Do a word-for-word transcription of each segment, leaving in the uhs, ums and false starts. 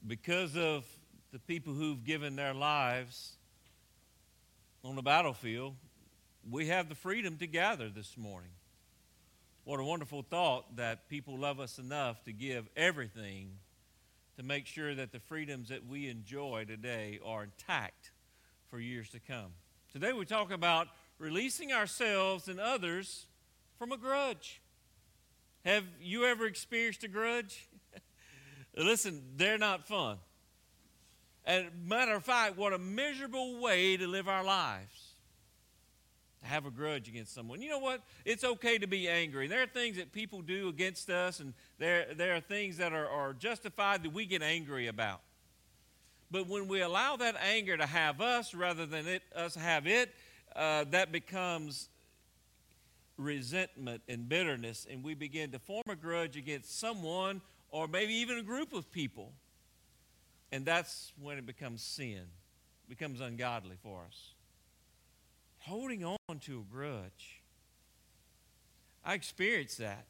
because of the people who've given their lives on the battlefield, we have the freedom to gather this morning. What a wonderful thought that people love us enough to give everything to make sure that the freedoms that we enjoy today are intact for years to come. Today we talk about releasing ourselves and others from a grudge. Have you ever experienced a grudge? Listen, they're not fun. And matter of fact, what a miserable way to live our lives. To have a grudge against someone. You know what? It's okay to be angry. There are things that people do against us, and there, there are things that are, are justified that we get angry about. But when we allow that anger to have us rather than it, us have it, uh, that becomes resentment and bitterness, and we begin to form a grudge against someone or maybe even a group of people. And that's when it becomes sin. It becomes ungodly for us. Holding on to a grudge. I experienced that.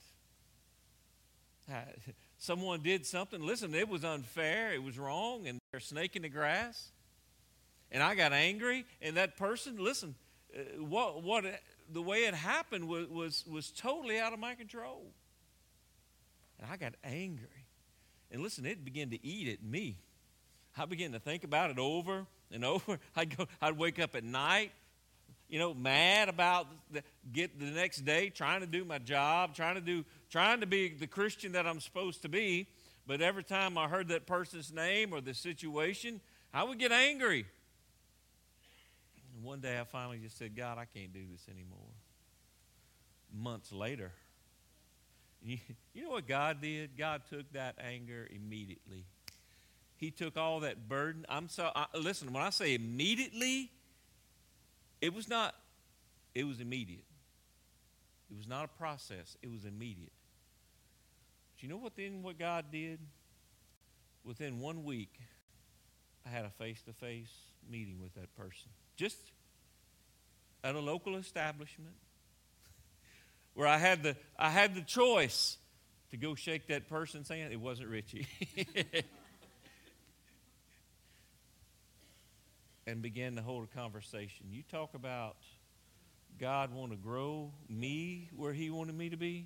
Someone did something. Listen, it was unfair. It was wrong. And they're a snake in the grass. And I got angry. And that person, listen, what what the way it happened was, was, was totally out of my control. And I got angry. And listen, it began to eat at me. I began to think about it over and over. I'd go, I'd wake up at night, you know, mad about the, get the next day, trying to do my job, trying to do, trying to be the Christian that I'm supposed to be. But every time I heard that person's name or the situation, I would get angry. And one day I finally just said, God, I can't do this anymore. Months later, you, you know what God did? God took that anger immediately. He took all that burden. I'm so I, listen. When I say immediately, it was not. It was immediate. It was not a process. It was immediate. But you know what? Then what God did? Within one week, I had a face-to-face meeting with that person, just at a local establishment, where I had the I had the choice to go shake that person's hand. It wasn't Richie. And began to hold a conversation. You talk about God want to grow me where he wanted me to be.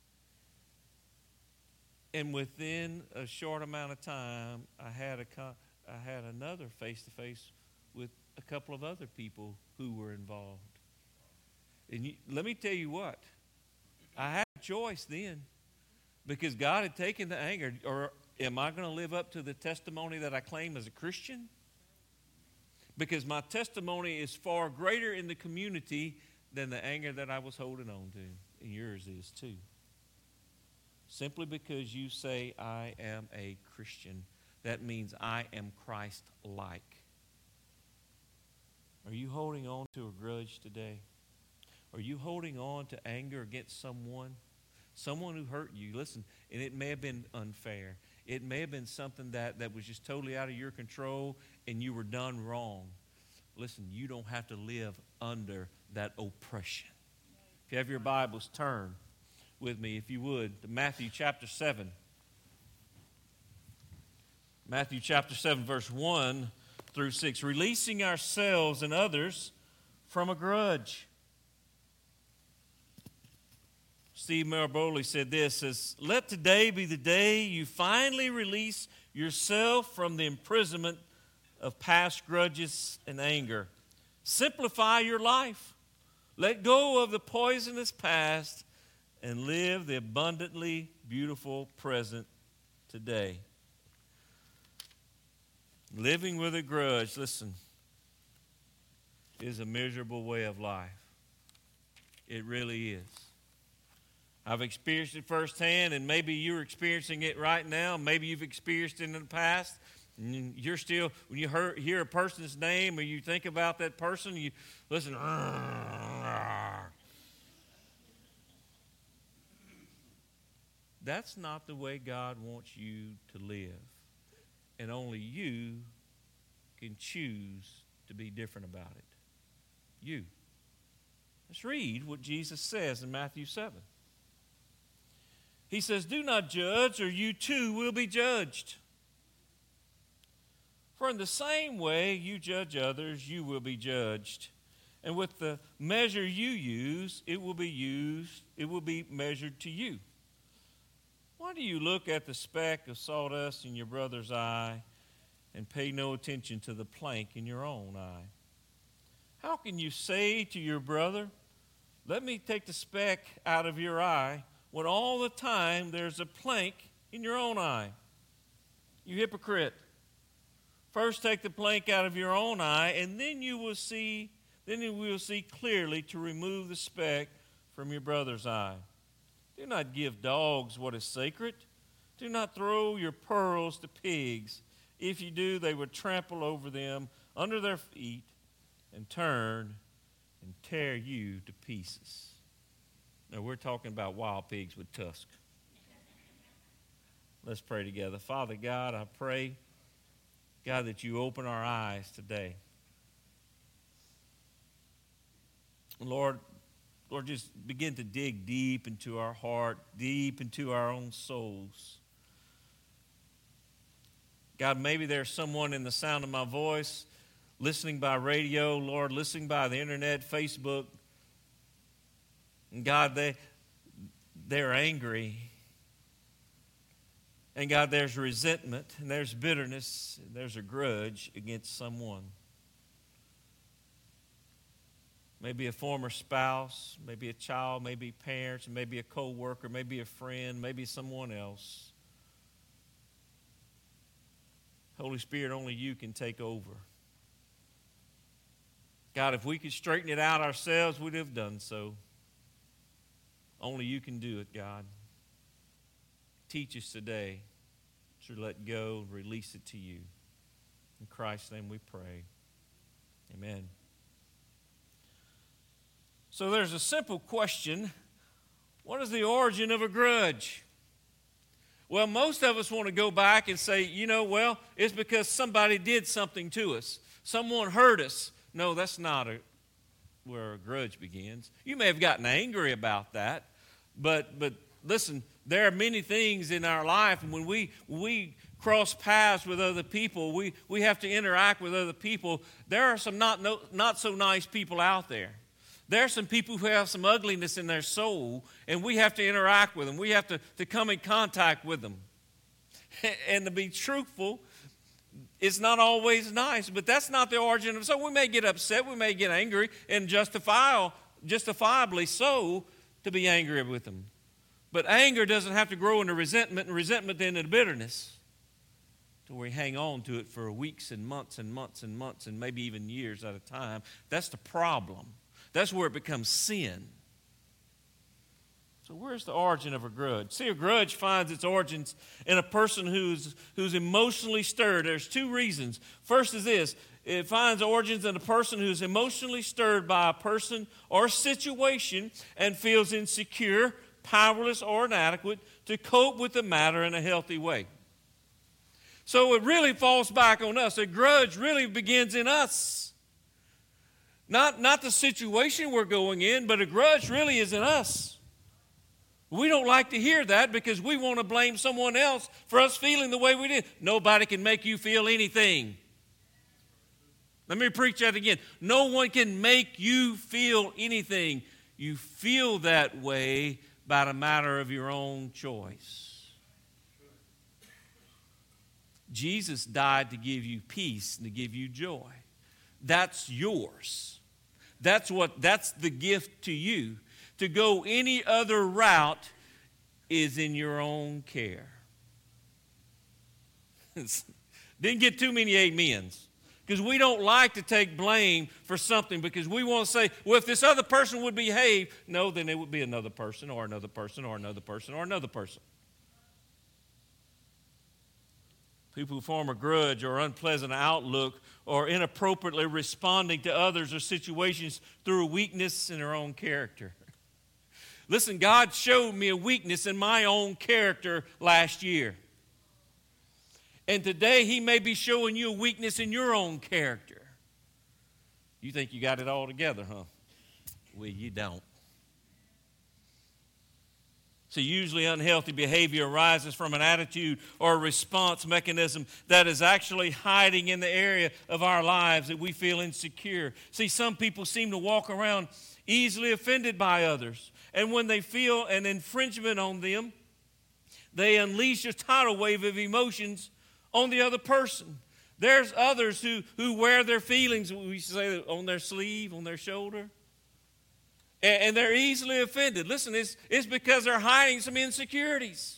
And within a short amount of time, I had a I had another face-to-face with a couple of other people who were involved. And you, let me tell you what, I had a choice then, because God had taken the anger. Or am I going to live up to the testimony that I claim as a Christian? Because my testimony is far greater in the community than the anger that I was holding on to. And yours is too. Simply because you say, I am a Christian, that means I am Christ-like. Are you holding on to a grudge today? Are you holding on to anger against someone? Someone who hurt you. Listen, and it may have been unfair. It may have been something that, that was just totally out of your control and you were done wrong. Listen, you don't have to live under that oppression. If you have your Bibles, turn with me, if you would, to Matthew chapter seven. Matthew chapter seven, verse one through six. Releasing ourselves and others from a grudge. Steve Maraboli said this, says, let today be the day you finally release yourself from the imprisonment of past grudges and anger. Simplify your life. Let go of the poisonous past and live the abundantly beautiful present today. Living with a grudge, listen, is a miserable way of life. It really is. I've experienced it firsthand, and maybe you're experiencing it right now. Maybe you've experienced it in the past. And you're still, when you hear, hear a person's name or you think about that person, you listen. That's not the way God wants you to live. And only you can choose to be different about it. You. Let's read what Jesus says in Matthew seven. He says, do not judge, or you too will be judged. For in the same way you judge others, you will be judged. And with the measure you use, it will be used, it will be measured to you. Why do you look at the speck of sawdust in your brother's eye and pay no attention to the plank in your own eye? How can you say to your brother, let me take the speck out of your eye, when all the time there's a plank in your own eye? You hypocrite. First take the plank out of your own eye, and then you will see, then you will see clearly to remove the speck from your brother's eye. Do not give dogs what is sacred. Do not throw your pearls to pigs. If you do, they would trample over them under their feet and turn and tear you to pieces. Now, we're talking about wild pigs with tusks. Let's pray together. Father God, I pray, God, that you open our eyes today. Lord, Lord, just begin to dig deep into our heart, deep into our own souls. God, maybe there's someone in the sound of my voice, listening by radio, Lord, listening by the internet, Facebook. And God, they, they're angry. And God, there's resentment, and there's bitterness, and there's a grudge against someone. Maybe a former spouse, maybe a child, maybe parents, maybe a co-worker, maybe a friend, maybe someone else. Holy Spirit, only you can take over. God, if we could straighten it out ourselves, we'd have done so. Only you can do it, God. Teach us today to let go and release it to you. In Christ's name we pray. Amen. So there's a simple question. What is the origin of a grudge? Well, most of us want to go back and say, you know, well, it's because somebody did something to us. Someone hurt us. No, that's not a, where a grudge begins. You may have gotten angry about that, but but listen, there are many things in our life, and when we when we cross paths with other people, we, we have to interact with other people. There are some not no, not so nice people out there. There are some people who have some ugliness in their soul, and we have to interact with them. We have to, to come in contact with them. And to be truthful, it's not always nice, but that's not the origin of. So we may get upset, we may get angry, and justifiable, justifiably so, to be angry with them. But anger doesn't have to grow into resentment, and resentment then into bitterness, to where we hang on to it for weeks and months and months and months and maybe even years at a time. That's the problem. That's where it becomes sin. So where's the origin of a grudge? See, a grudge finds its origins in a person who's, who's emotionally stirred. There's two reasons. First is this. It finds origins in a person who's emotionally stirred by a person or situation and feels insecure, powerless, or inadequate to cope with the matter in a healthy way. So it really falls back on us. A grudge really begins in us. Not, not the situation we're going in, but a grudge really is in us. We don't like to hear that because we want to blame someone else for us feeling the way we did. Nobody can make you feel anything. Let me preach that again. No one can make you feel anything. You feel that way by the matter of your own choice. Jesus died to give you peace and to give you joy. That's yours. That's what that's the gift to you. To go any other route is in your own care. Didn't get too many amens. Because we don't like to take blame for something because we want to say, well, if this other person would behave, no, then it would be another person or another person or another person or another person. People who form a grudge or unpleasant outlook or inappropriately responding to others or situations through a weakness in their own character. Listen, God showed me a weakness in my own character last year. And today He may be showing you a weakness in your own character. You think you got it all together, huh? Well, you don't. So usually unhealthy behavior arises from an attitude or a response mechanism that is actually hiding in the area of our lives that we feel insecure. See, some people seem to walk around easily offended by others. And when they feel an infringement on them, they unleash a tidal wave of emotions on the other person. There's others who, who wear their feelings, we say, on their sleeve, on their shoulder. And they're easily offended. Listen, it's, it's because they're hiding some insecurities.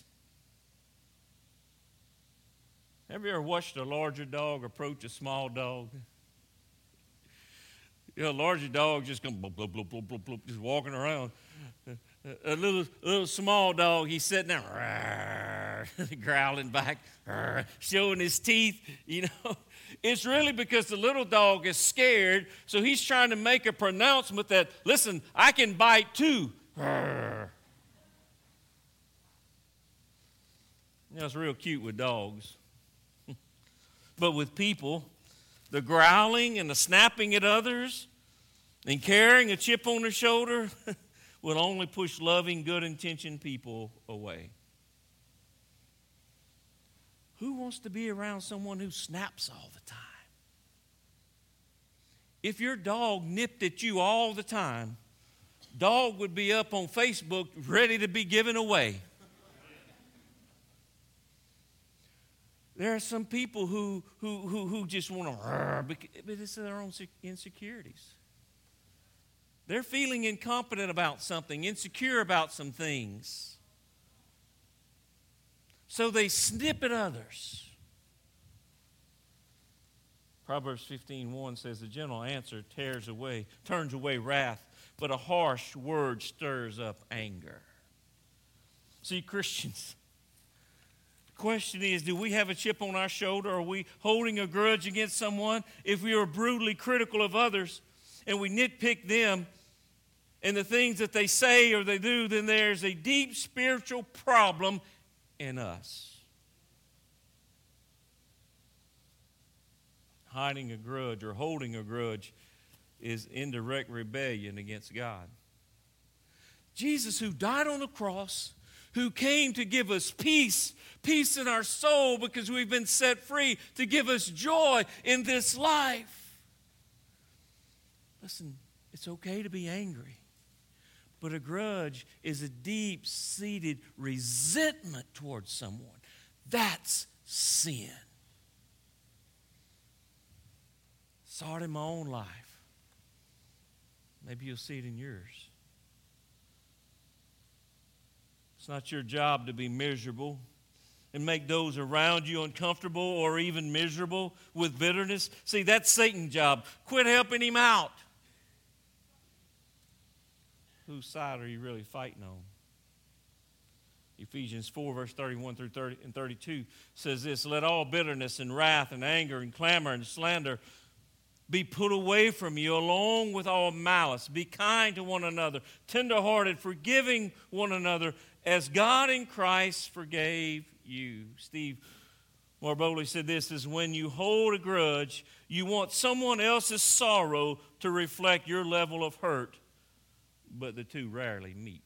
Have you ever watched a larger dog approach a small dog? You know, a larger dog just going bloop, bloop, bloop, bloop, bloop, bloop, just walking around. A little, a little small dog, he's sitting there, growling back, showing his teeth, you know. It's really because the little dog is scared, so he's trying to make a pronouncement that, listen, I can bite too. You know, it's real cute with dogs. But with people, the growling and the snapping at others and carrying a chip on their shoulder will only push loving, good-intentioned people away. Who wants to be around someone who snaps all the time? If your dog nipped at you all the time, dog would be up on Facebook ready to be given away. There are some people who, who, who, who just want to, but it's their own insecurities. They're feeling incompetent about something, insecure about some things. So they snip at others. Proverbs fifteen one says, "The gentle answer tears away, turns away wrath, but a harsh word stirs up anger." See, Christians, the question is, do we have a chip on our shoulder? Are we holding a grudge against someone? If we are brutally critical of others and we nitpick them and the things that they say or they do, then there's a deep spiritual problem in us. Hiding a grudge or holding a grudge is indirect rebellion against God. Jesus, who died on the cross, who came to give us peace, peace in our soul because we've been set free, to give us joy in this life. Listen, it's okay to be angry. But a grudge is a deep-seated resentment towards someone. That's sin. Saw it in my own life. Maybe you'll see it in yours. It's not your job to be miserable and make those around you uncomfortable or even miserable with bitterness. See, that's Satan's job. Quit helping him out. Whose side are you really fighting on? Ephesians four, verse thirty-one through thirty and thirty-two says this: "Let all bitterness and wrath and anger and clamor and slander be put away from you, along with all malice. Be kind to one another, tenderhearted, forgiving one another, as God in Christ forgave you." Steve Maraboli said this, is when you hold a grudge, you want someone else's sorrow to reflect your level of hurt, but the two rarely meet.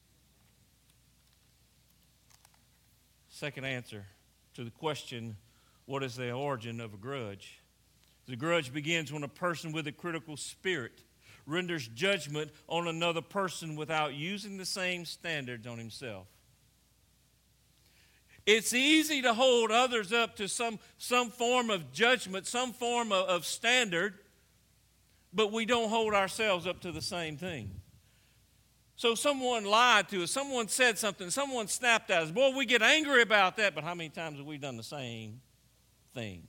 Second answer to the question, what is the origin of a grudge? The grudge begins when a person with a critical spirit renders judgment on another person without using the same standards on himself. It's easy to hold others up to some, some form of judgment, some form of, of standard, but we don't hold ourselves up to the same thing. So someone lied to us, someone said something, someone snapped at us. Boy, we get angry about that, but how many times have we done the same thing?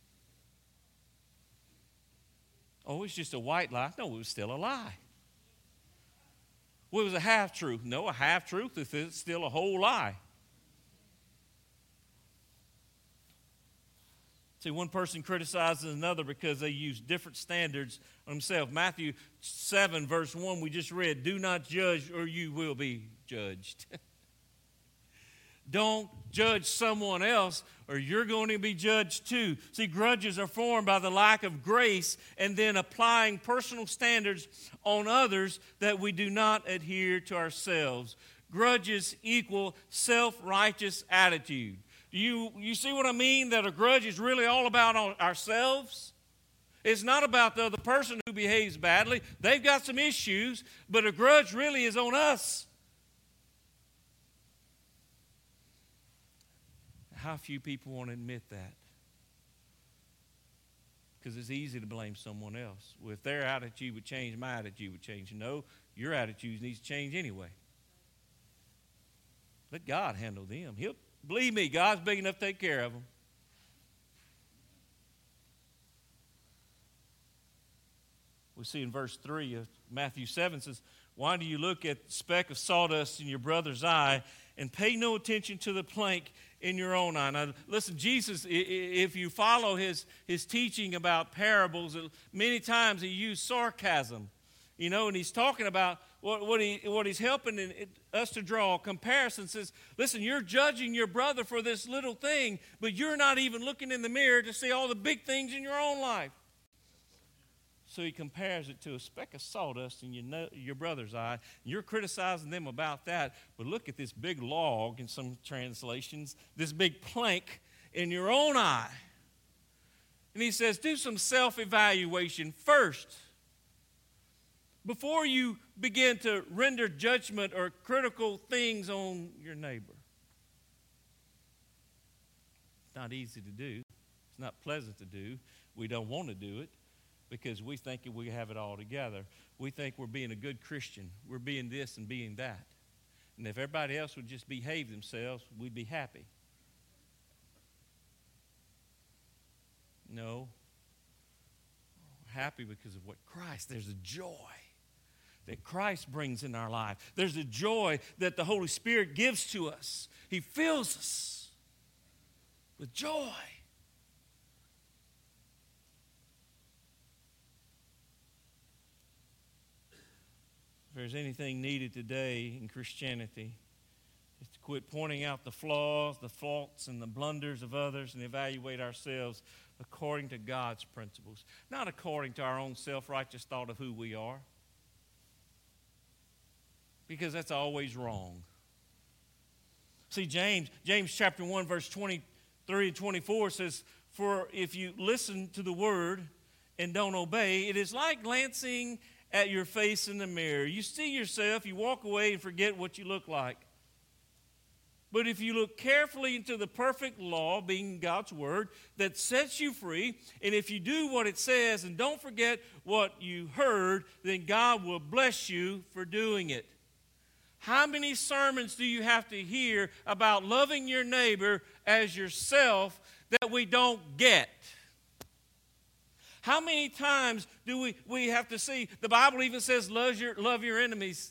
Oh, it's just a white lie. No, it was still a lie. Well, it was a half-truth. No, a half-truth is still a whole lie. See, one person criticizes another because they use different standards on themselves. Matthew seven, verse one, we just read, "Do not judge or you will be judged." Don't judge someone else or you're going to be judged too. See, grudges are formed by the lack of grace and then applying personal standards on others that we do not adhere to ourselves. grudges equal self-righteous attitude. Do you, you see what I mean? That a grudge is really all about ourselves. It's not about the other person who behaves badly. They've got some issues, but a grudge really is on us. How few people want to admit that? Because it's easy to blame someone else. Well, if their attitude would change, my attitude would change. No, your attitude needs to change anyway. Let God handle them. He'll, believe me, God's big enough to take care of them. We see in verse three of Matthew seven says, why do you look at the speck of sawdust in your brother's eye and pay no attention to the plank in your own eye? Now, listen, Jesus, if you follow his, his teaching about parables, many times he used sarcasm, you know, and he's talking about what, what, he, what he's helping in, it, us to draw a comparison. Says, listen, you're judging your brother for this little thing, but you're not even looking in the mirror to see all the big things in your own life. So he compares it to a speck of sawdust in your, no, your brother's eye. And you're criticizing them about that. But look at this big log in some translations, this big plank in your own eye. And he says, do some self-evaluation first. Before you begin to render judgment or critical things on your neighbor. It's not easy to do. It's not pleasant to do. We don't want to do it. Because we think we have it all together. We think we're being a good Christian. We're being this and being that. And if everybody else would just behave themselves, we'd be happy. No. We're happy because of what Christ, there's a joy that Christ brings in our life. There's a joy that the Holy Spirit gives to us. He fills us with joy. If there's anything needed today in Christianity, it's to quit pointing out the flaws, the faults, and the blunders of others and evaluate ourselves according to God's principles, not according to our own self-righteous thought of who we are, because that's always wrong. See, James, James chapter one, verse twenty-three and twenty-four says, for if you listen to the word and don't obey, it is like glancing at your face in the mirror. You see yourself, you walk away and forget what you look like. But if you look carefully into the perfect law, being God's word, that sets you free, and if you do what it says and don't forget what you heard, then God will bless you for doing it. How many sermons do you have to hear about loving your neighbor as yourself that we don't get? How many times do we, we have to see, the Bible even says love your, love your enemies.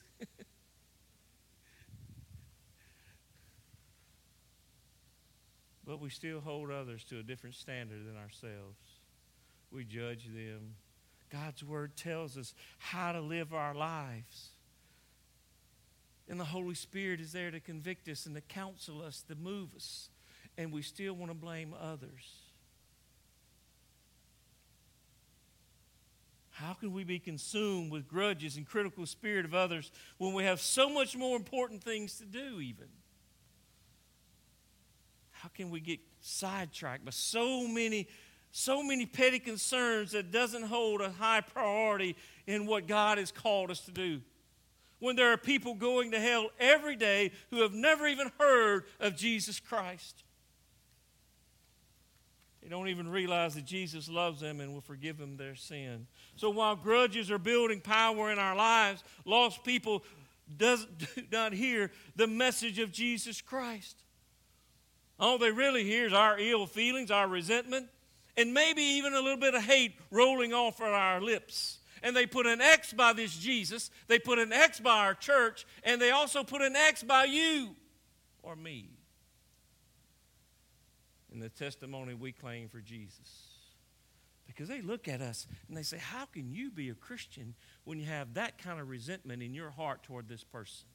But we still hold others to a different standard than ourselves. We judge them. God's word tells us how to live our lives. And the Holy Spirit is there to convict us and to counsel us, to move us. And we still want to blame others. How can we be consumed with grudges and critical spirit of others when we have so much more important things to do even? How can we get sidetracked by so many, so many petty concerns that doesn't hold a high priority in what God has called us to do? When there are people going to hell every day who have never even heard of Jesus Christ. They don't even realize that Jesus loves them and will forgive them their sin. So while grudges are building power in our lives, lost people does, do not hear the message of Jesus Christ. All they really hear is our ill feelings, our resentment, and maybe even a little bit of hate rolling off of our lips. And they put an X by this Jesus, they put an X by our church, and they also put an X by you or me. In the testimony we claim for Jesus. Because they look at us and they say, how can you be a Christian when you have that kind of resentment in your heart toward this person?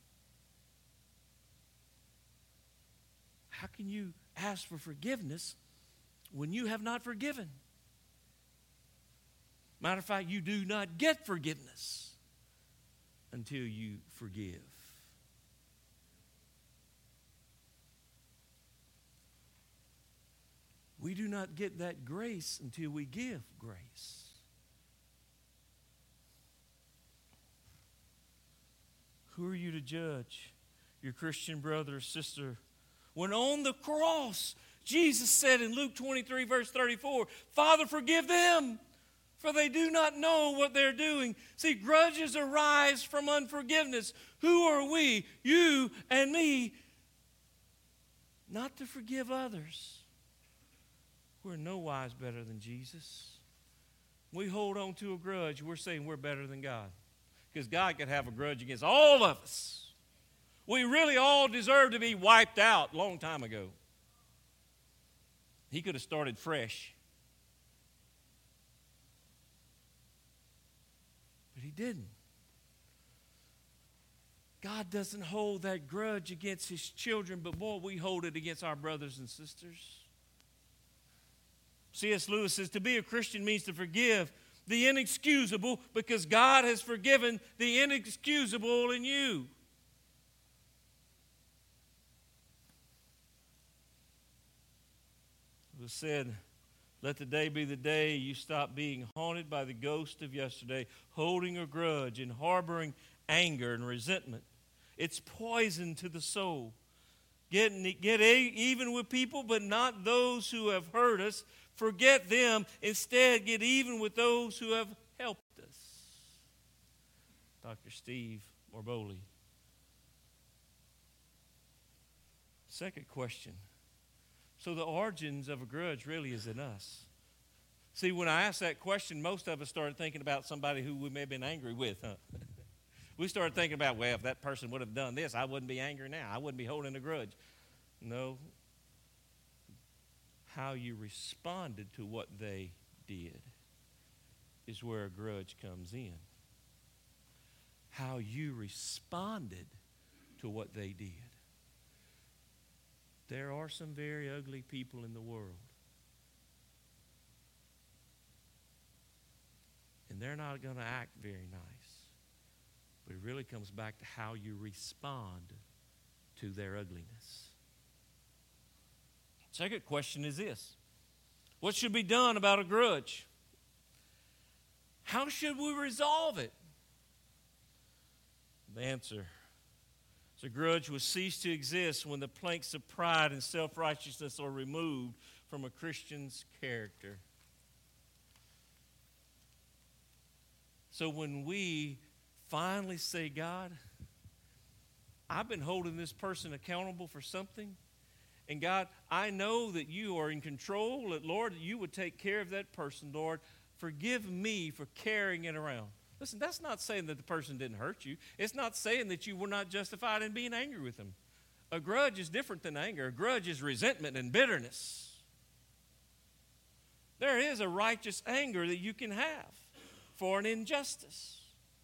How can you ask for forgiveness when you have not forgiven? Matter of fact, you do not get forgiveness until you forgive. We do not get that grace until we give grace. Who are you to judge your Christian brother or sister when on the cross Jesus said in Luke twenty-three, verse thirty-four, Father, forgive them, for they do not know what they're doing. See, grudges arise from unforgiveness. Who are we, you and me, not to forgive others? We're no wise better than Jesus. We hold on to a grudge, we're saying we're better than God. Because God could have a grudge against all of us. We really all deserve to be wiped out a long time ago. He could have started fresh. But he didn't. God doesn't hold that grudge against his children, but boy, we hold it against our brothers and sisters. C S Lewis says, to be a Christian means to forgive the inexcusable because God has forgiven the inexcusable in you. It was said, let the day be the day you stop being haunted by the ghost of yesterday, holding a grudge and harboring anger and resentment. It's poison to the soul. Get, get even with people, but not those who have hurt us. Forget them. Instead, get even with those who have helped us. Doctor Steve Morboli. Second question. So the origins of a grudge really is in us. See, when I asked that question, most of us started thinking about somebody who we may have been angry with, huh? We started thinking about, well, if that person would have done this, I wouldn't be angry now. I wouldn't be holding a grudge. No. How you responded to what they did is where a grudge comes in. How you responded to what they did. There are some very ugly people in the world. And they're not going to act very nice. But it really comes back to how you respond to their ugliness. Second question is this. What should be done about a grudge? How should we resolve it? The answer is a grudge will cease to exist when the planks of pride and self-righteousness are removed from a Christian's character. So when we finally say, God, I've been holding this person accountable for something, and God, I know that you are in control, that, Lord, you would take care of that person, Lord. Forgive me for carrying it around. Listen, that's not saying that the person didn't hurt you. It's not saying that you were not justified in being angry with them. A grudge is different than anger. A grudge is resentment and bitterness. There is a righteous anger that you can have for an injustice.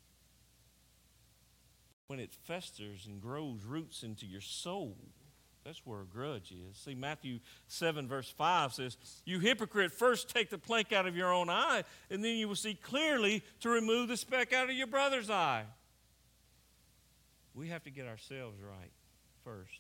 When it festers and grows roots into your soul, that's where a grudge is. See, Matthew seven, verse five says, you hypocrite, first take the plank out of your own eye, and then you will see clearly to remove the speck out of your brother's eye. We have to get ourselves right first.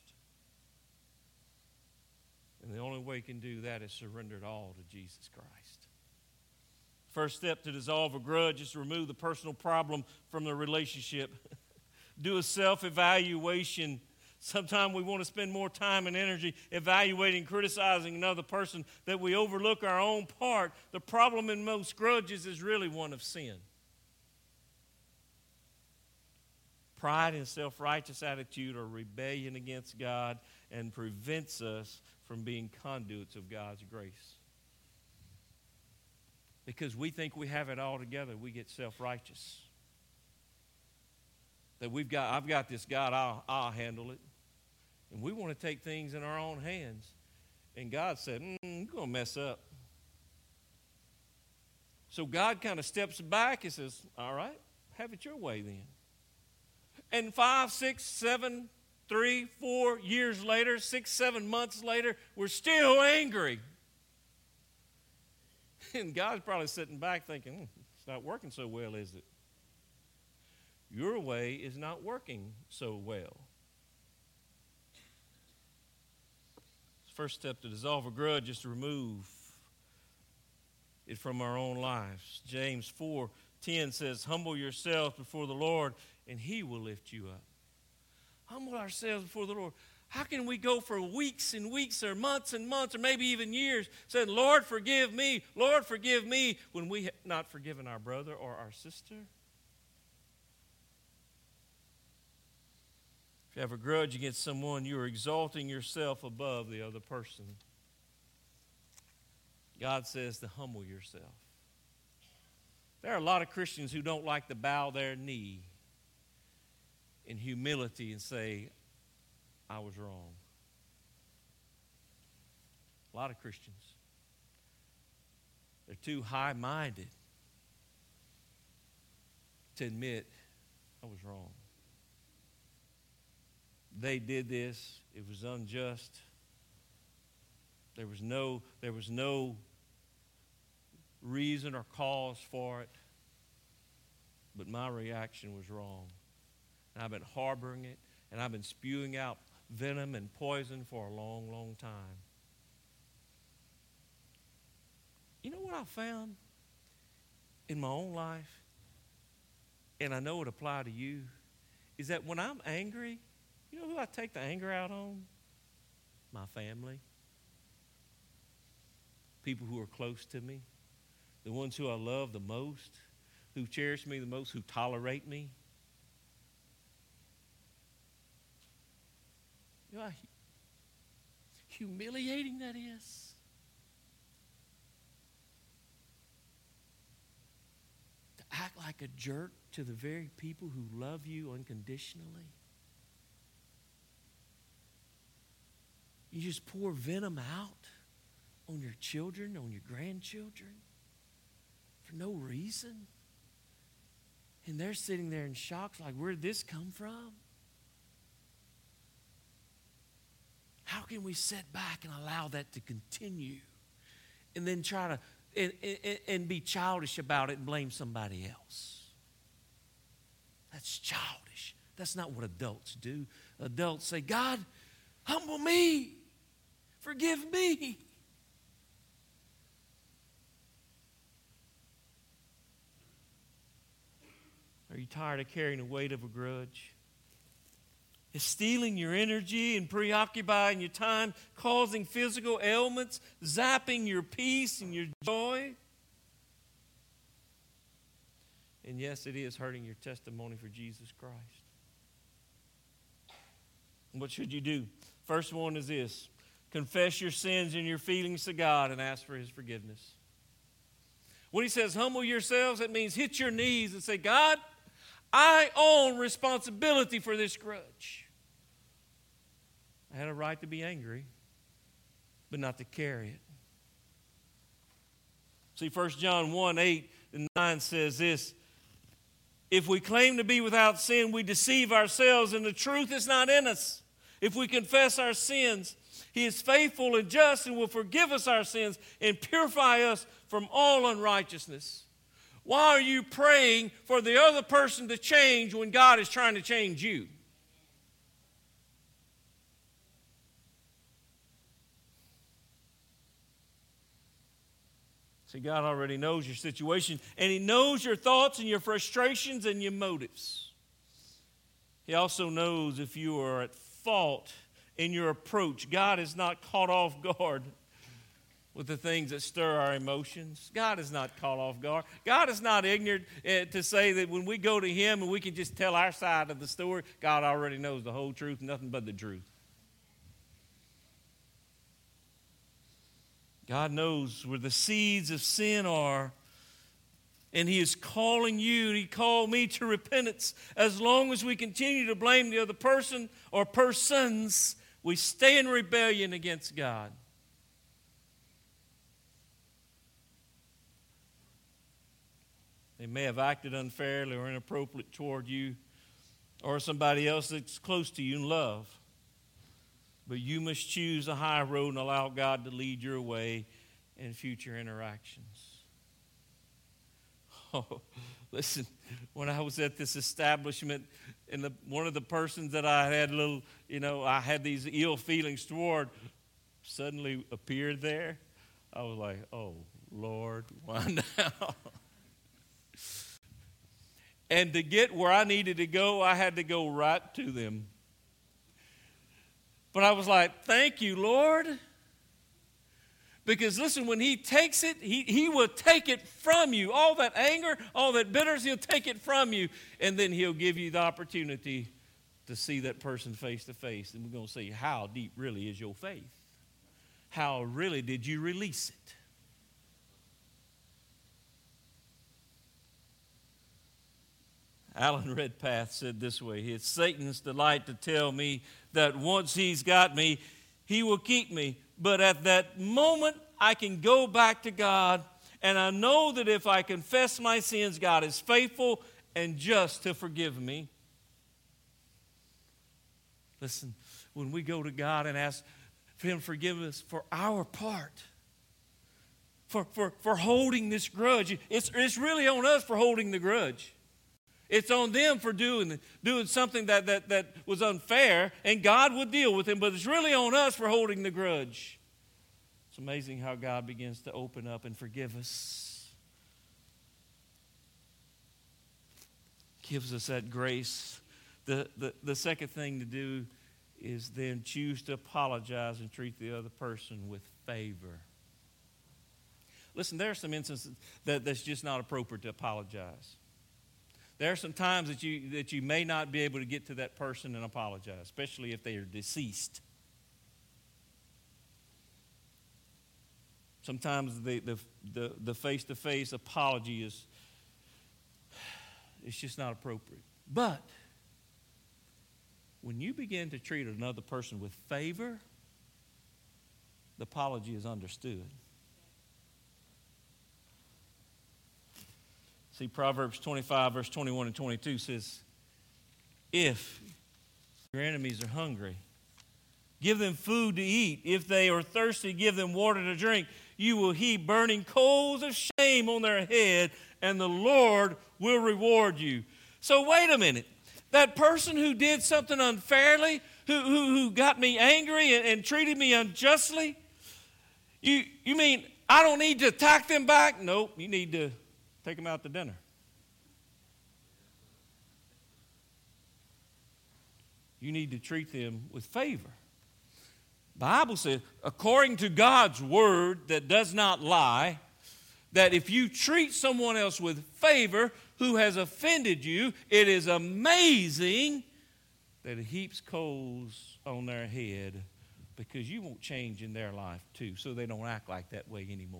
And the only way we can do that is surrender it all to Jesus Christ. First step to dissolve a grudge is to remove the personal problem from the relationship. Do a self-evaluation. Sometimes we want to spend more time and energy evaluating, criticizing another person that we overlook our own part. The problem in most grudges is really one of sin. Pride and self-righteous attitude are rebellion against God and prevents us from being conduits of God's grace. Because we think we have it all together, we get self-righteous. That we've got, I've got this God, I'll, I'll handle it. And we want to take things in our own hands. And God said, mm, you're going to mess up. So God kind of steps back and says, all right, have it your way then. And five, six, seven, three, four years later, six, seven months later, we're still angry. And God's probably sitting back thinking, hmm, it's not working so well, is it? Your way is not working so well. First step to dissolve a grudge is to remove it from our own lives. James four ten says, humble yourself before the Lord, and he will lift you up. Humble ourselves before the Lord. How can we go for weeks and weeks or months and months or maybe even years saying, Lord, forgive me, Lord, forgive me, when we have not forgiven our brother or our sister? If you have a grudge against someone, you are exalting yourself above the other person. God says to humble yourself. There are a lot of Christians who don't like to bow their knee in humility and say, I was wrong. A lot of Christians. They're too high-minded to admit, I was wrong. They did this. It was unjust. There was no, there was no reason or cause for it. But my reaction was wrong. And I've been harboring it, and I've been spewing out venom and poison for a long, long time. You know what I found in my own life, and I know it applies to you, is that when I'm angry, you know who I take the anger out on? My family. People who are close to me. The ones who I love the most, who cherish me the most, who tolerate me. You know how humiliating that is? To act like a jerk to the very people who love you unconditionally. You just pour venom out on your children, on your grandchildren, for no reason. And they're sitting there in shock, like, where did this come from? How can we sit back and allow that to continue and then try to and, and, and be childish about it and blame somebody else? That's childish. That's not what adults do. Adults say, God, humble me. Forgive me. Are you tired of carrying the weight of a grudge? Is stealing your energy and preoccupying your time, causing physical ailments, zapping your peace and your joy? And yes, it is hurting your testimony for Jesus Christ. What should you do? First one is this. Confess your sins and your feelings to God and ask for His forgiveness. When he says humble yourselves, it means hit your knees and say, God, I own responsibility for this grudge. I had a right to be angry, but not to carry it. See, First John one, eight and nine says this, if we claim to be without sin, we deceive ourselves and the truth is not in us. If we confess our sins, He is faithful and just and will forgive us our sins and purify us from all unrighteousness. Why are you praying for the other person to change when God is trying to change you? See, God already knows your situation, and He knows your thoughts and your frustrations and your motives. He also knows if you are at fault in your approach. God is not caught off guard with the things that stir our emotions. God is not caught off guard. God is not ignorant uh, to say that when we go to Him and we can just tell our side of the story, God already knows the whole truth, nothing but the truth. God knows where the seeds of sin are, and He is calling you, and He called me to repentance. As long as we continue to blame the other person or persons, we stay in rebellion against God. They may have acted unfairly or inappropriate toward you or somebody else that's close to you in love. But you must choose a high road and allow God to lead your way in future interactions. Oh, listen, when I was at this establishment, and the, one of the persons that I had little, you know, I had these ill feelings toward suddenly appeared there, I was like, oh, Lord, why now? And to get where I needed to go, I had to go right to them. But I was like, thank you, Lord. Because listen, when he takes it, he, he will take it from you. All that anger, all that bitterness, he'll take it from you. And then he'll give you the opportunity to see that person face to face. And we're going to see how deep really is your faith. How really did you release it? Alan Redpath said this way, it's Satan's delight to tell me that once he's got me, he will keep me. But at that moment, I can go back to God, and I know that if I confess my sins, God is faithful and just to forgive me. Listen, when we go to God and ask for Him to forgive us for our part, for, for, for holding this grudge, it's, it's really on us for holding the grudge. It's on them for doing, doing something that, that, that was unfair, and God would deal with them, but it's really on us for holding the grudge. It's amazing how God begins to open up and forgive us. Gives us that grace. The, the, the second thing to do is then choose to apologize and treat the other person with favor. Listen, there are some instances that, that's just not appropriate to apologize. There are some times that you that you may not be able to get to that person and apologize, especially if they are deceased. Sometimes the the the, the face-to-face apology is it's just not appropriate. But when you begin to treat another person with favor, the apology is understood. See, Proverbs twenty-five, verse twenty-one and twenty-two says, if your enemies are hungry, give them food to eat. If they are thirsty, give them water to drink. You will heap burning coals of shame on their head, and the Lord will reward you. So wait a minute. That person who did something unfairly, who, who, who got me angry and, and treated me unjustly, you, you mean I don't need to attack them back? Nope, you need to take them out to dinner. You need to treat them with favor. The Bible says, according to God's word that does not lie, that if you treat someone else with favor who has offended you, it is amazing that it heaps coals on their head because you won't change in their life too, so they don't act like that way anymore.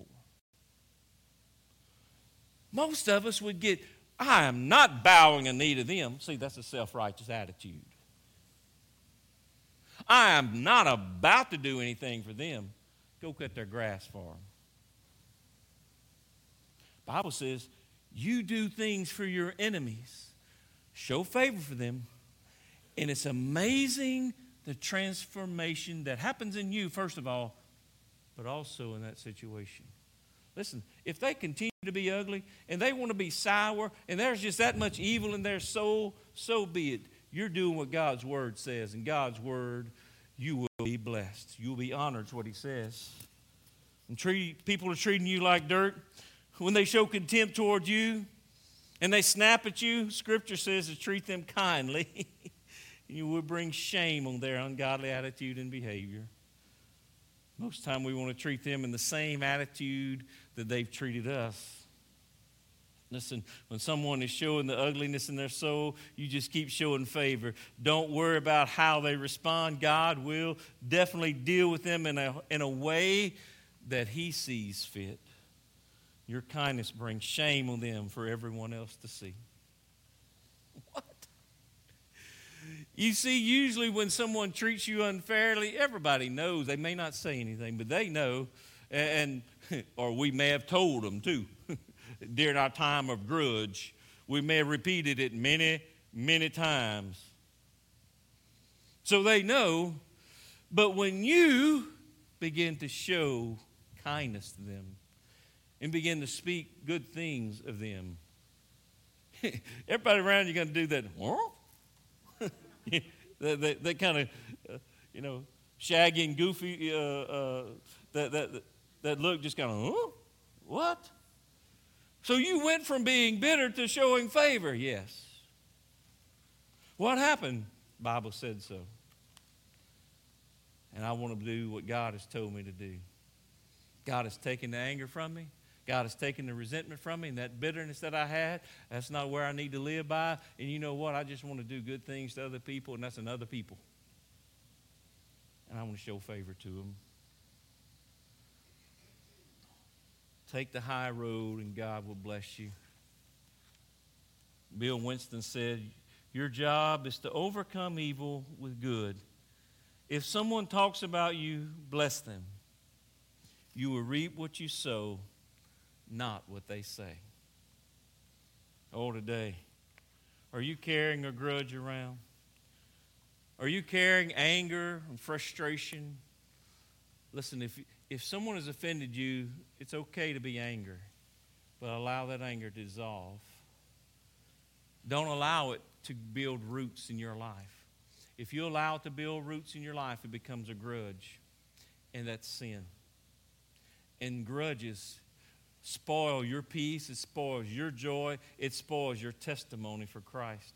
Most of us would get, I am not bowing a knee to them. See, that's a self-righteous attitude. I am not about to do anything for them. Go cut their grass for them. The Bible says, you do things for your enemies. Show favor for them. And it's amazing the transformation that happens in you, first of all, but also in that situation. Listen, if they continue to be ugly and they want to be sour and there's just that much evil in their soul, so be it. You're doing what God's word says. And God's word, you will be blessed. You'll be honored, is what he says. And treat, people are treating you like dirt. When they show contempt toward you and they snap at you, Scripture says to treat them kindly. You will bring shame on their ungodly attitude and behavior. Most of the time we want to treat them in the same attitude that they've treated us. Listen, when someone is showing the ugliness in their soul, you just keep showing favor. Don't worry about how they respond. God will definitely deal with them in a, in a way that he sees fit. Your kindness brings shame on them for everyone else to see. What? You see, usually when someone treats you unfairly, everybody knows. They may not say anything, but they know. And or we may have told them too. During our time of grudge, we may have repeated it many, many times. So they know. But when you begin to show kindness to them and begin to speak good things of them, everybody around you going to do that. Huh? they they, they kind of, uh, you know, Shaggy and Goofy, uh, uh, that, that, that look just kind of, huh? What? So you went from being bitter to showing favor? Yes. What happened? The Bible said so. And I want to do what God has told me to do. God has taken the anger from me. God has taken the resentment from me, and that bitterness that I had, that's not where I need to live by. And you know what? I just want to do good things to other people, and that's in other people. And I want to show favor to them. Take the high road, and God will bless you. Bill Winston said, your job is to overcome evil with good. If someone talks about you, bless them. You will reap what you sow, not what they say. Oh, today, are you carrying a grudge around? Are you carrying anger and frustration? Listen, if, if someone has offended you, it's okay to be angry, but allow that anger to dissolve. Don't allow it to build roots in your life. If you allow it to build roots in your life, it becomes a grudge, and that's sin. And grudges spoil your peace, it spoils your joy, it spoils your testimony for Christ.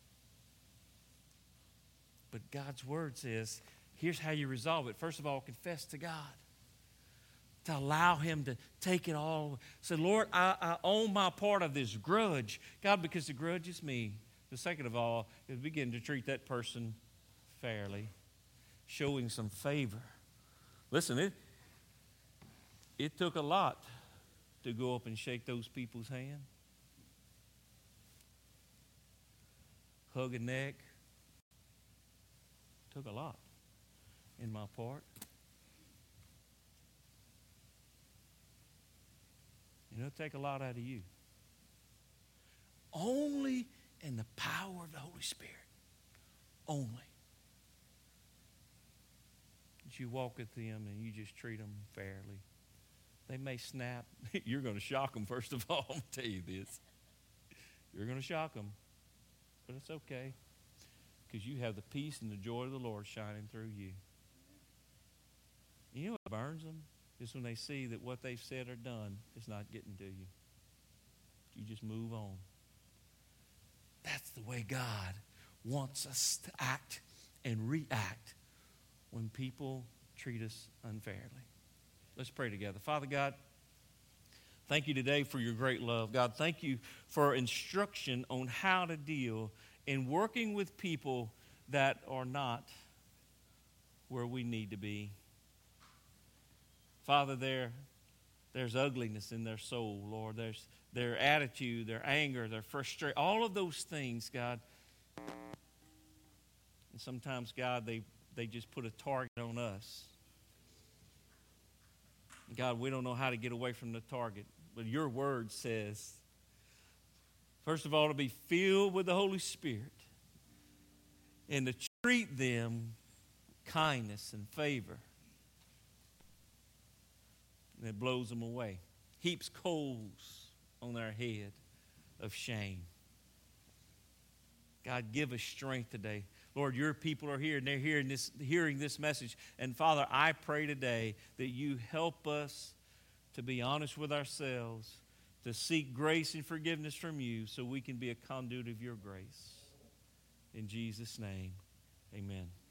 But God's word says, here's how you resolve it. First of all, confess to God. To allow him to take it all. Say, Lord, I, I own my part of this grudge. God, because the grudge is me. The second of all is begin to treat that person fairly, showing some favor. Listen, it, it took a lot to go up and shake those people's hand. Hug a neck. Took a lot in my part. You know, it'll take a lot out of you. Only in the power of the Holy Spirit. Only. That you walk with them and you just treat them fairly. They may snap. You're going to shock them, first of all. I'm going to tell you this. You're going to shock them. But it's okay. Because you have the peace and the joy of the Lord shining through you. You know what burns them? Is when they see that what they've said or done is not getting to you. You just move on. That's the way God wants us to act and react when people treat us unfairly. Let's pray together. Father God, thank you today for your great love. God, thank you for instruction on how to deal in working with people that are not where we need to be. Father, there, there's ugliness in their soul, Lord. There's their attitude, their anger, their frustration, all of those things, God. And sometimes, God, they, they just put a target on us. God, we don't know how to get away from the target. But your word says, first of all, to be filled with the Holy Spirit and to treat them kindness and favor. And it blows them away. Heaps coals on their head of shame. God, give us strength today. Lord, your people are here and they're hearing this, hearing this message. And Father, I pray today that you help us to be honest with ourselves, to seek grace and forgiveness from you so we can be a conduit of your grace. In Jesus' name, amen.